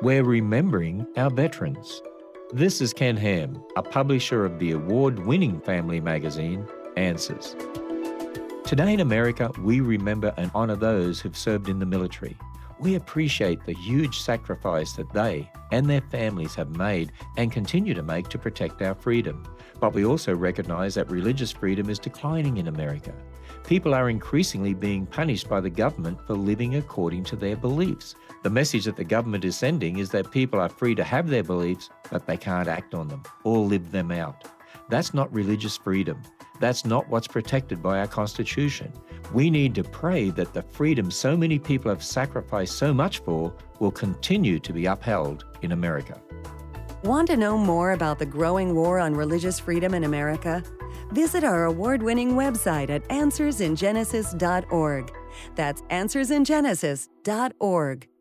We're remembering our veterans. This is Ken Ham, a publisher of the award-winning family magazine, Answers. Today in America, we remember and honour those who've served in the military. We appreciate the huge sacrifice that they and their families have made and continue to make to protect our freedom. But we also recognise that religious freedom is declining in America. People are increasingly being punished by the government for living according to their beliefs. The message that the government is sending is that people are free to have their beliefs, but they can't act on them or live them out. That's not religious freedom. That's not what's protected by our Constitution. We need to pray that the freedom so many people have sacrificed so much for will continue to be upheld in America. Want to know more about the growing war on religious freedom in America? Visit our award-winning website at answersingenesis.org. That's answersingenesis.org.